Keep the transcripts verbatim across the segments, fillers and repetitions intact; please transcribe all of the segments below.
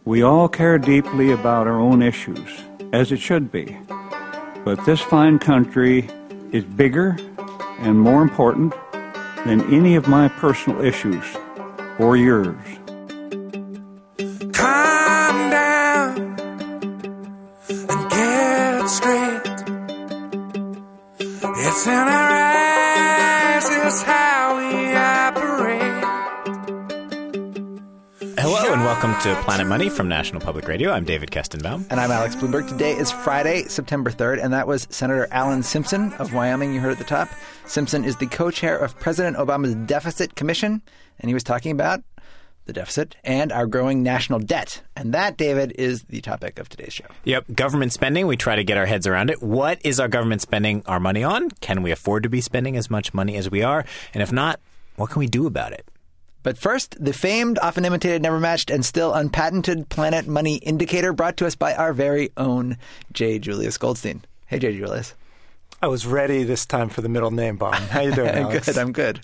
We all care deeply about our own issues, as it should be. But this fine country is bigger and more important than any of my personal issues or yours. Calm down and get straight. It's in our eyes, it's how we operate. Hello and welcome to Planet Money from National Public Radio. I'm David Kestenbaum. And I'm Alex Bloomberg. Today is Friday, September third, and that was Senator Alan Simpson of Wyoming you heard at the top. Simpson is the co-chair of President Obama's Deficit Commission, and he was talking about the deficit and our growing national debt. And that, David, is the topic of today's show. Yep, government spending. We try to get our heads around it. What is our government spending our money on? Can we afford to be spending as much money as we are? And if not, what can we do about it? But first, the famed, often imitated, never matched, and still unpatented Planet Money Indicator brought to us by our very own J. Julius Goldstein. Hey, J. Julius. I was ready this time for the middle name, Bob. How you doing, Alex? Good, I'm good.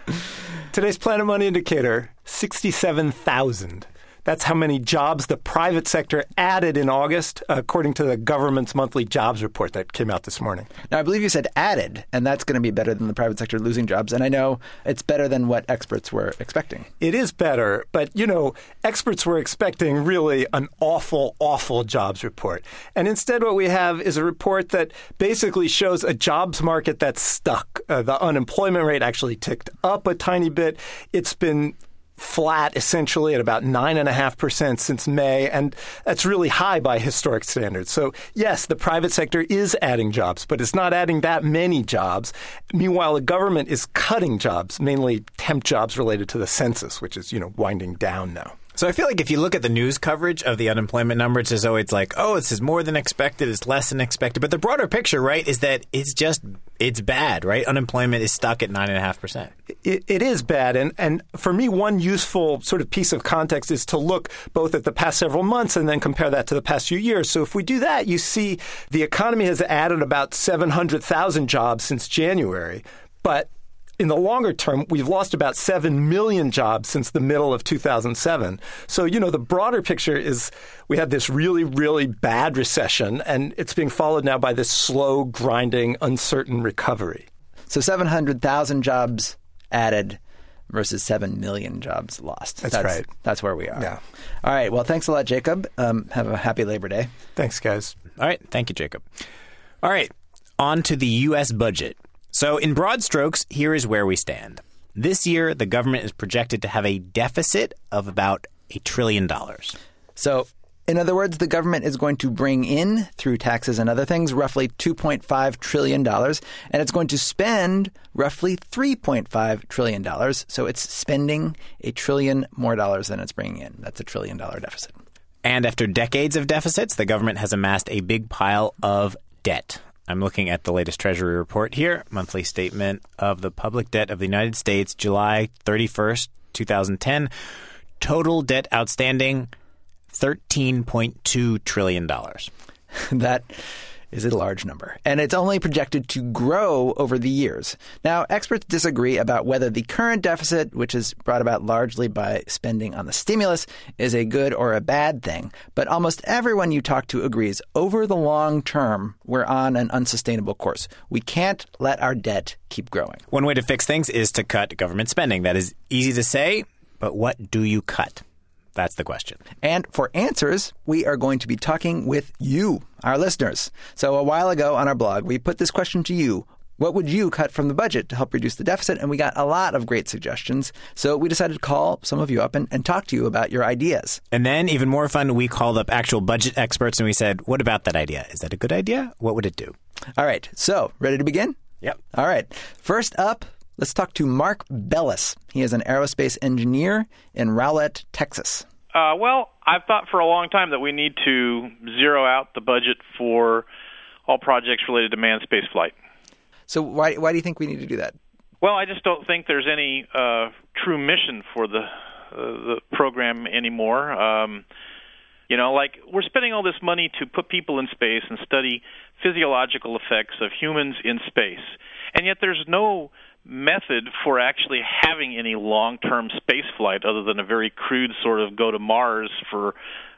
Today's Planet Money Indicator, sixty-seven thousand. That's how many jobs the private sector added in August, according to the government's monthly jobs report that came out this morning. Now, I believe you said added, and that's going to be better than the private sector losing jobs. And I know it's better than what experts were expecting. It is better, but, you know, experts were expecting really an awful, awful jobs report. And instead what we have is a report that basically shows a jobs market that's stuck. Uh, the unemployment rate actually ticked up a tiny bit. It's been flat essentially at about nine point five percent since May, and that's really high by historic standards. So, yes, the private sector is adding jobs, but it's not adding that many jobs. Meanwhile, the government is cutting jobs, mainly temp jobs related to the census, which is, you know, winding down now. So I feel like if you look at the news coverage of the unemployment number, it's as though it's like, oh, this is more than expected, it's less than expected. But the broader picture, right, is that it's just, it's bad, right? Unemployment is stuck at nine point five percent. It, it is bad. And, and for me, one useful sort of piece of context is to look both at the past several months and then compare that to the past few years. So if we do that, you see the economy has added about seven hundred thousand jobs since January. But in the longer term, we've lost about seven million jobs since the middle of two thousand seven. So, you know, the broader picture is we had this really, really bad recession, and it's being followed now by this slow, grinding, uncertain recovery. So seven hundred thousand jobs added versus seven million jobs lost. That's, that's right. That's where we are. Yeah. All right. Well, thanks a lot, Jacob. Um, have a happy Labor Day. Thanks, guys. All right. Thank you, Jacob. All right. On to the U S budget. So in broad strokes, here is where we stand. This year, the government is projected to have a deficit of about a trillion dollars. So, in other words, the government is going to bring in, through taxes and other things, roughly two point five trillion dollars, and it's going to spend roughly three point five trillion dollars. So it's spending a trillion more dollars than it's bringing in. That's a trillion dollar deficit. And after decades of deficits, the government has amassed a big pile of debt. I'm looking at the latest Treasury report here, monthly statement of the public debt of the United States, July thirty-first, twenty ten. Total debt outstanding, thirteen point two trillion dollars. That is a large number, and it's only projected to grow over the years. Now, experts disagree about whether the current deficit, which is brought about largely by spending on the stimulus, is a good or a bad thing. But almost everyone you talk to agrees over the long term, we're on an unsustainable course. We can't let our debt keep growing. One way to fix things is to cut government spending. That is easy to say, but what do you cut? That's the question. And for answers, we are going to be talking with you, our listeners. So a while ago on our blog, we put this question to you. What would you cut from the budget to help reduce the deficit? And we got a lot of great suggestions. So we decided to call some of you up and, and talk to you about your ideas. And then, even more fun, we called up actual budget experts and we said, what about that idea? Is that a good idea? What would it do? All right. So, ready to begin? Yep. All right. First up, let's talk to Mark Bellis. He is an aerospace engineer in Rowlett, Texas. Uh, well, I've thought for a long time that we need to zero out the budget for all projects related to manned space flight. So why why do you think we need to do that? Well, I just don't think there's any uh, true mission for the uh, the program anymore. Um, you know, like we're spending all this money to put people in space and study physiological effects of humans in space, and yet there's no method for actually having any long-term space flight other than a very crude sort of go to Mars for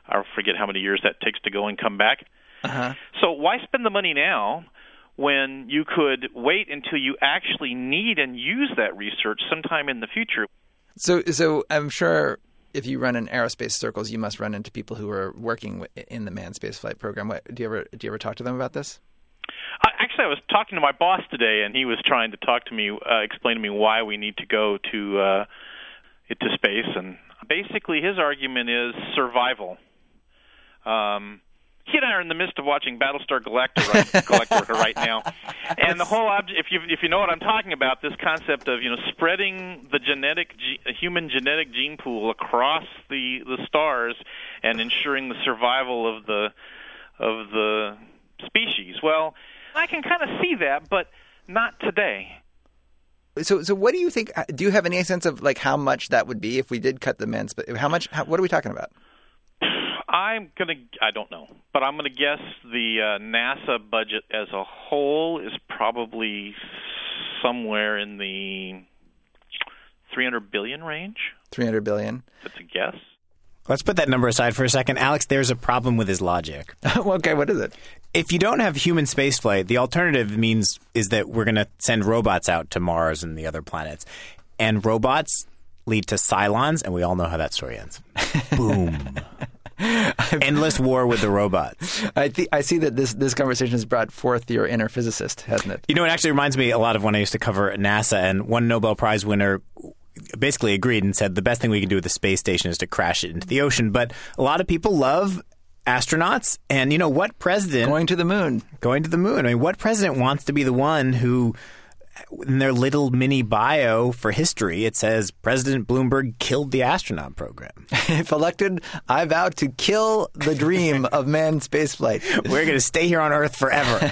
I forget how many years that takes to go and come back. Uh-huh. So why spend the money now when you could wait until you actually need and use that research sometime in the future? So, so I'm sure if you run in aerospace circles, you must run into people who are working in the manned spaceflight program. What, do you ever do you ever talk to them about this? I, actually, I was talking to my boss today, and he was trying to talk to me, uh, explain to me why we need to go to uh, to space. And basically, his argument is survival. Um, he and I are in the midst of watching Battlestar Galactica right, Galactica right now, and the whole object, if you if you know what I'm talking about, this concept of you know spreading the genetic ge- human genetic gene pool across the, the stars and ensuring the survival of the of the species. Well, I can kind of see that, but not today. So, so what do you think? Do you have any sense of like how much that would be if we did cut the manned? How much? How, what are we talking about? I'm gonna. I don't know, but I'm gonna guess the uh, NASA budget as a whole is probably somewhere in the three hundred billion range. three hundred billion. That's a guess. Let's put that number aside for a second. Alex, there's a problem with his logic. Okay, what is it? If you don't have human spaceflight, the alternative means is that we're going to send robots out to Mars and the other planets. And robots lead to Cylons, and we all know how that story ends. Boom. Endless war with the robots. I th- I see that this, this conversation has brought forth your inner physicist, hasn't it? You know, it actually reminds me a lot of when I used to cover NASA, and one Nobel Prize winner basically agreed and said the best thing we can do with the space station is to crash it into the ocean. But a lot of people love astronauts, and you know what president... Going to the moon. Going to the moon. I mean, what president wants to be the one who... In their little mini bio for history, it says President Bloomberg killed the astronaut program. If elected, I vow to kill the dream of manned spaceflight. We're going to stay here on Earth forever.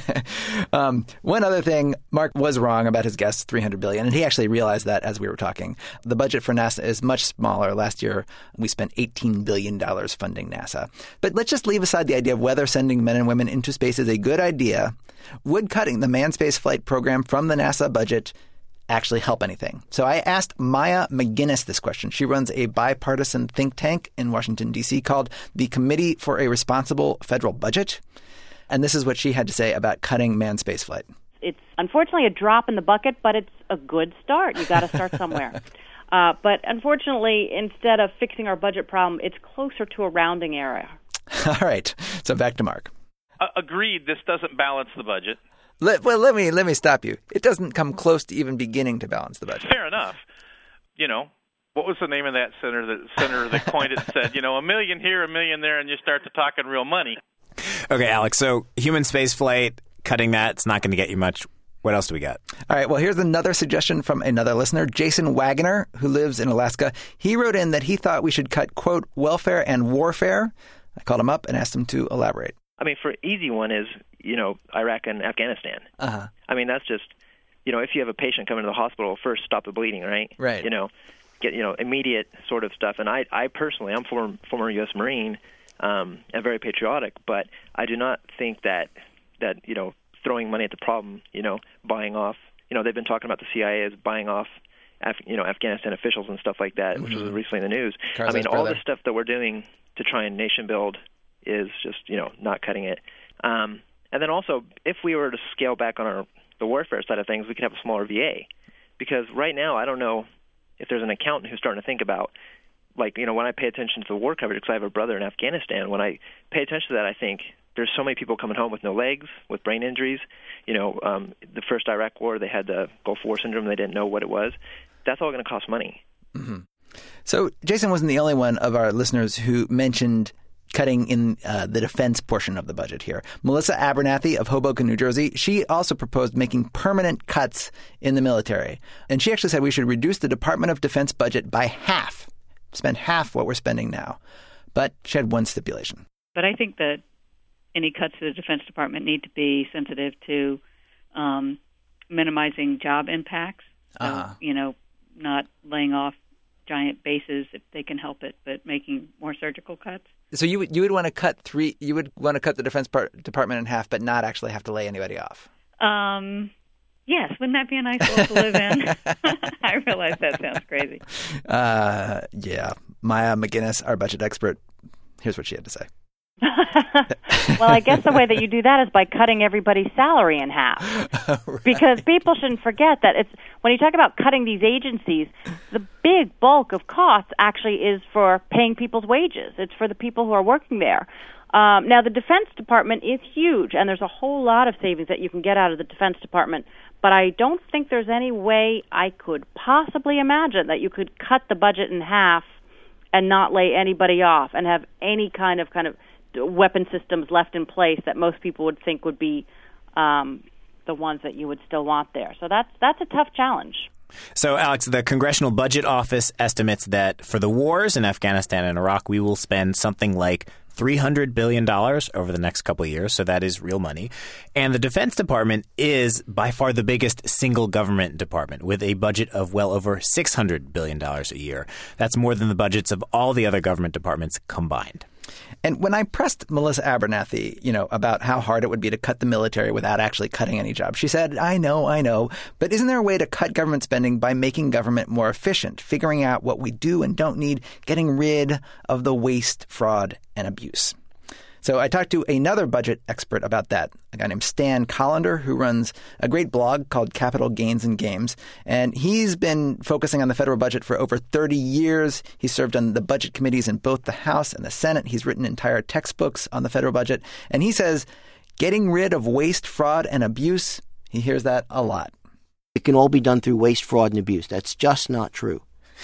um, one other thing, Mark was wrong about his guess, three hundred billion dollars, and he actually realized that as we were talking. The budget for NASA is much smaller. Last year, we spent eighteen billion dollars funding NASA. But let's just leave aside the idea of whether sending men and women into space is a good idea. Would cutting the manned spaceflight program from the NASA budget actually help anything? So I asked Maya McGinnis this question. She runs a bipartisan think tank in Washington, D C called the Committee for a Responsible Federal Budget. And this is what she had to say about cutting manned spaceflight. It's unfortunately a drop in the bucket, but it's a good start. You got to start somewhere. uh, but unfortunately, instead of fixing our budget problem, it's closer to a rounding error. All right. So back to Mark. Uh, agreed, this doesn't balance the budget. Let, well, let me let me stop you. It doesn't come close to even beginning to balance the budget. Fair enough. You know, what was the name of that senator that, senator that coined it and said, you know, a million here, a million there, and you start to talking real money. Okay, Alex, so human spaceflight, cutting that, it's not going to get you much. What else do we got? All right, well, here's another suggestion from another listener, Jason Wagoner, who lives in Alaska. He wrote in that he thought we should cut, quote, welfare and warfare. I called him up and asked him to elaborate. I mean, for easy one is, you know, Iraq and Afghanistan. Uh-huh. I mean, that's just, you know, if you have a patient coming to the hospital, first stop the bleeding, right? Right. You know, get, you know, immediate sort of stuff. And I, I personally, I'm former, former U S Marine um, and very patriotic, but I do not think that, that, you know, throwing money at the problem, you know, buying off, you know, they've been talking about the C I A as buying off, Af- you know, Afghanistan officials and stuff like that, mm-hmm. which was recently in the news. Karzai's I mean, brother. all the stuff that we're doing to try and nation build is just, you know, not cutting it. Um, and then also, if we were to scale back on our the warfare side of things, we could have a smaller V A. Because right now, I don't know if there's an accountant who's starting to think about, like, you know, when I pay attention to the war coverage, because I have a brother in Afghanistan, when I pay attention to that, I think there's so many people coming home with no legs, with brain injuries. You know, um, the first Iraq war, they had the Gulf War syndrome. They didn't know what it was. That's all going to cost money. Mm-hmm. So Jason wasn't the only one of our listeners who mentioned cutting in uh, the defense portion of the budget here. Melissa Abernathy of Hoboken, New Jersey, she also proposed making permanent cuts in the military. And she actually said we should reduce the Department of Defense budget by half, spend half what we're spending now. But she had one stipulation. But I think that any cuts to the Defense Department need to be sensitive to um, minimizing job impacts. So, uh-huh. you know, not laying off giant bases if they can help it, but making more surgical cuts. So you would you would want to cut three. You would want to cut the Defense part, Department in half, but not actually have to lay anybody off. Um, yes, wouldn't that be a nice world to live in? I realize that sounds crazy. Uh, yeah, Maya McGinnis, our budget expert, Here's what she had to say. Well, I guess the way that you do that is by cutting everybody's salary in half. Right. Because people shouldn't forget that it's when you talk about cutting these agencies, the big bulk of costs actually is for paying people's wages. It's for the people who are working there. Um, now, the Defense Department is huge, and there's a whole lot of savings that you can get out of the Defense Department. But I don't think there's any way I could possibly imagine that you could cut the budget in half and not lay anybody off and have any kind of kind of weapon systems left in place that most people would think would be um, the ones that you would still want there. So that's that's a tough challenge. So, Alex, the Congressional Budget Office estimates that for the wars in Afghanistan and Iraq, we will spend something like three hundred billion dollars over the next couple of years. So that is real money. And the Defense Department is by far the biggest single government department with a budget of well over six hundred billion dollars a year. That's more than the budgets of all the other government departments combined. And when I pressed Melissa Abernathy, you know, about how hard it would be to cut the military without actually cutting any jobs, she said, I know, I know, but isn't there a way to cut government spending by making government more efficient, figuring out what we do and don't need, getting rid of the waste, fraud, and abuse? So I talked to another budget expert about that, a guy named Stan Collender, who runs a great blog called Capital Gains and Games. And he's been focusing on the federal budget for over thirty years. He served on the budget committees in both the House and the Senate. He's written entire textbooks on the federal budget. And he says getting rid of waste, fraud, and abuse, he hears that a lot. It can all be done through waste, fraud, and abuse. That's just not true.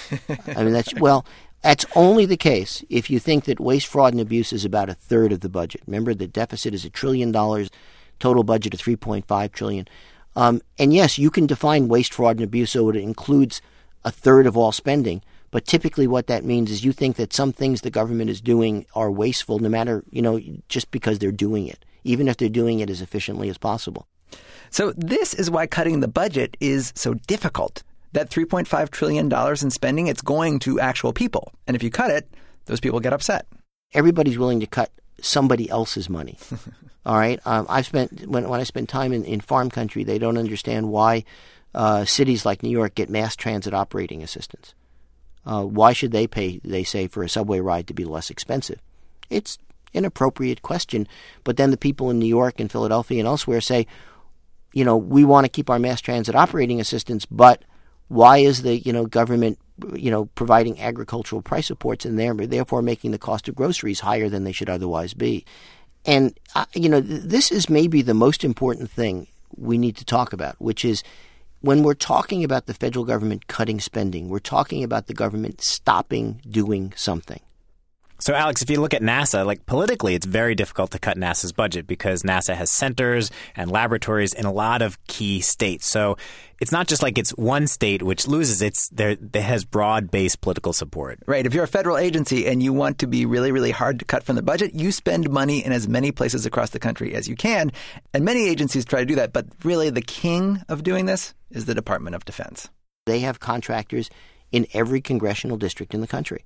I mean, that's, well... That's only the case if you think that waste, fraud, and abuse is about a third of the budget. Remember, the deficit is a trillion dollars, total budget of three point five trillion dollars. Um, and yes, you can define waste, fraud, and abuse so it includes a third of all spending. But typically what that means is you think that some things the government is doing are wasteful no matter, you know, just because they're doing it, even if they're doing it as efficiently as possible. So this is why cutting the budget is so difficult. That three point five trillion dollars in spending, it's going to actual people. And if you cut it, those people get upset. Everybody's willing to cut somebody else's money. All right? Um, I've spent when, when I spend time in, in farm country, they don't understand why uh, cities like New York get mass transit operating assistance. Uh, why should they pay, they say, for a subway ride to be less expensive? It's an appropriate question. But then the people in New York and Philadelphia and elsewhere say, you know, we want to keep our mass transit operating assistance, but why is the, you know, government, you know, providing agricultural price supports and therefore making the cost of groceries higher than they should otherwise be? And, uh, you know, this is maybe the most important thing we need to talk about, which is when we're talking about the federal government cutting spending, we're talking about the government stopping doing something. So, Alex, if you look at NASA, like politically, it's very difficult to cut NASA's budget because NASA has centers and laboratories in a lot of key states. So it's not just like it's one state which loses. It's there. It has broad-based political support. Right. If you're a federal agency and you want to be really, really hard to cut from the budget, you spend money in as many places across the country as you can. And many agencies try to do that. But really, the king of doing this is the Department of Defense. They have contractors in every congressional district in the country.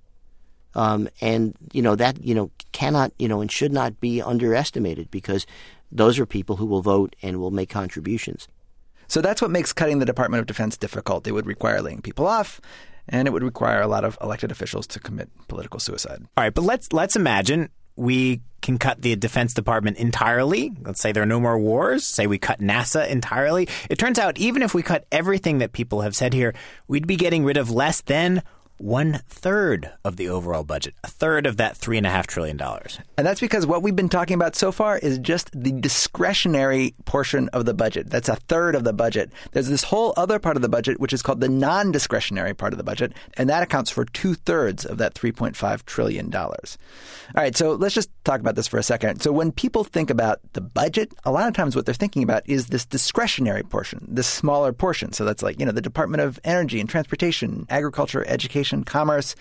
Um, and, you know, that, you know, cannot, you know, and should not be underestimated because those are people who will vote and will make contributions. So that's what makes cutting the Department of Defense difficult. It would require laying people off, and it would require a lot of elected officials to commit political suicide. All right, but let's let's imagine we can cut the Defense Department entirely. Let's say there are no more wars. Say we cut NASA entirely. It turns out even if we cut everything that people have said here, we'd be getting rid of less than one third of the overall budget, a third of that three and a half trillion dollars. And that's because what we've been talking about so far is just the discretionary portion of the budget. That's a third of the budget. There's this whole other part of the budget, which is called the non-discretionary part of the budget, and that accounts for two thirds of that three point five trillion dollars. All right, so let's just talk about this for a second. So when people think about the budget, a lot of times what they're thinking about is this discretionary portion, this smaller portion. So that's like, you know, the Department of Energy and Transportation, Agriculture, Education, Commerce,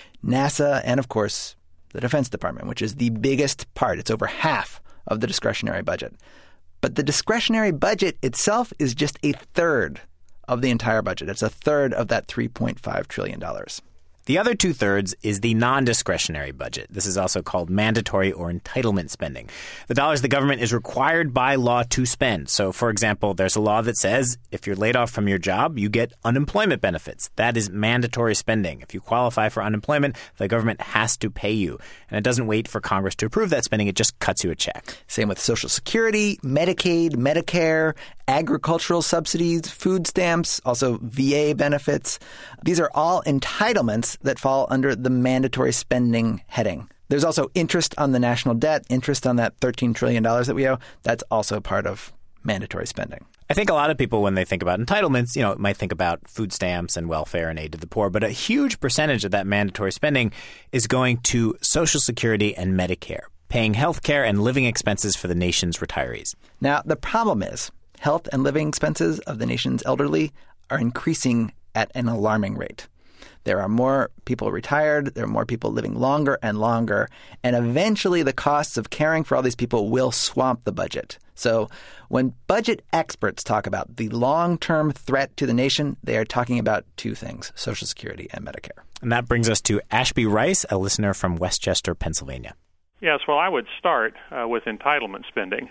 NASA, and of course, the Defense Department, which is the biggest part. It's over half of the discretionary budget. But the discretionary budget itself is just a third of the entire budget. It's a third of that three point five trillion dollars. The other two-thirds is the non-discretionary budget. This is also called mandatory or entitlement spending. The dollars the government is required by law to spend. So, for example, there's a law that says if you're laid off from your job, you get unemployment benefits. That is mandatory spending. If you qualify for unemployment, the government has to pay you. And it doesn't wait for Congress to approve that spending. It just cuts you a check. Same with Social Security, Medicaid, Medicare, agricultural subsidies, food stamps, also V A benefits. These are all entitlements that fall under the mandatory spending heading. There's also interest on the national debt, interest on that thirteen trillion dollars that we owe. That's also part of mandatory spending. I think a lot of people, when they think about entitlements, you know, might think about food stamps and welfare and aid to the poor. But a huge percentage of that mandatory spending is going to Social Security and Medicare, paying health care and living expenses for the nation's retirees. Now, the problem is health and living expenses of the nation's elderly are increasing at an alarming rate. There are more people retired, there are more people living longer and longer, and eventually the costs of caring for all these people will swamp the budget. So when budget experts talk about the long-term threat to the nation, they are talking about two things, Social Security and Medicare. And that brings us to Ashby Rice, a listener from Westchester, Pennsylvania. Yes, well, I would start uh, with entitlement spending.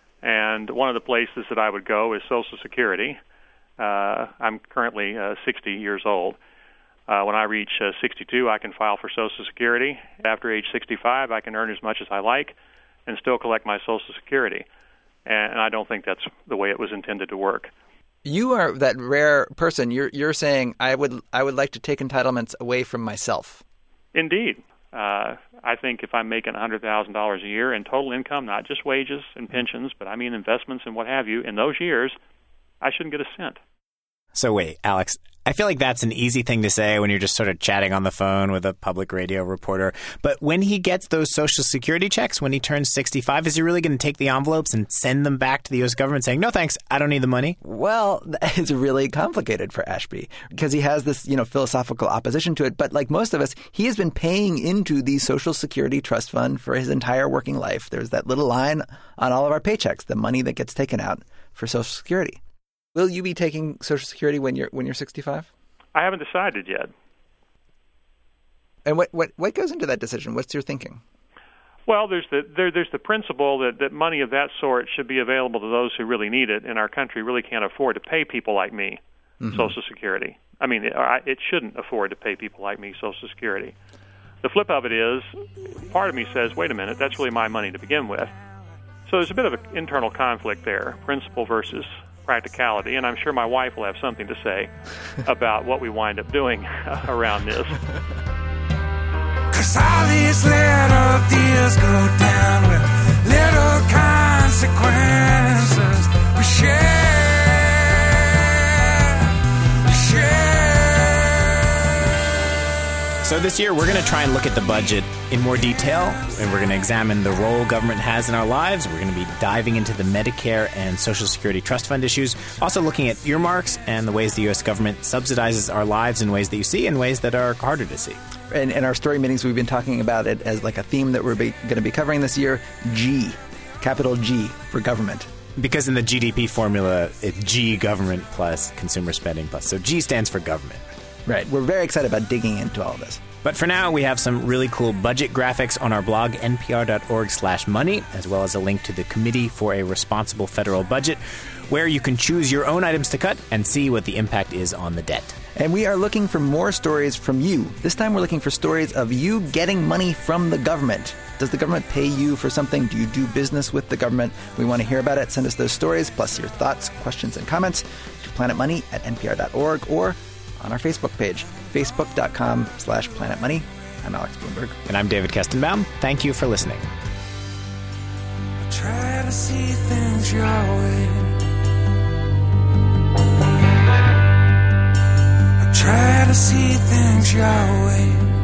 And one of the places that I would go is Social Security. Uh, I'm currently uh, sixty years old. Uh, when I reach uh, sixty-two, I can file for Social Security. After age sixty-five, I can earn as much as I like and still collect my Social Security. And, and I don't think that's the way it was intended to work. You are that rare person. You're you're saying I would I would like to take entitlements away from myself. Indeed. Uh, I think if I'm making one hundred thousand dollars a year in total income, not just wages and pensions, but I mean investments and what have you, in those years, I shouldn't get a cent. So wait, Alex, I feel like that's an easy thing to say when you're just sort of chatting on the phone with a public radio reporter. But when he gets those Social Security checks, when he turns sixty-five, is he really going to take the envelopes and send them back to the U S government saying, no, thanks, I don't need the money? Well, it's really complicated for Ashby because he has this, you know, philosophical opposition to it. But like most of us, he has been paying into the Social Security Trust Fund for his entire working life. There's that little line on all of our paychecks, the money that gets taken out for Social Security. Will you be taking Social Security when you're when you're sixty-five? I haven't decided yet. And what, what, what goes into that decision? What's your thinking? Well, there's the there, there's the principle that, that money of that sort should be available to those who really need it, and our country really can't afford to pay people like me mm-hmm. Social Security. I mean, it, it shouldn't afford to pay people like me Social Security. The flip of it is, part of me says, wait a minute, that's really my money to begin with. So there's a bit of an internal conflict there, principle versus practicality, and I'm sure my wife will have something to say about what we wind up doing around this. Cause all these little deals go down with little consequences. We share, we share. So this year, we're going to try and look at the budget in more detail, and we're going to examine the role government has in our lives. We're going to be diving into the Medicare and Social Security Trust Fund issues, also looking at earmarks and the ways the U S government subsidizes our lives in ways that you see and ways that are harder to see. In, in our story meetings, we've been talking about it as like a theme that we're going to be covering this year, G, capital G for government. Because in the G D P formula, it's G, government plus consumer spending plus. So G stands for government. Right. We're very excited about digging into all of this. But for now, we have some really cool budget graphics on our blog, npr.org slash money, as well as a link to the Committee for a Responsible Federal Budget, where you can choose your own items to cut and see what the impact is on the debt. And we are looking for more stories from you. This time we're looking for stories of you getting money from the government. Does the government pay you for something? Do you do business with the government? We want to hear about it. Send us those stories, plus your thoughts, questions, and comments to planetmoney at npr dot org or on our Facebook page, facebook.com slash planetmoney. I'm Alex Bloomberg. And I'm David Kestenbaum. Thank you for listening. I try to see things your way. I try to see things your way.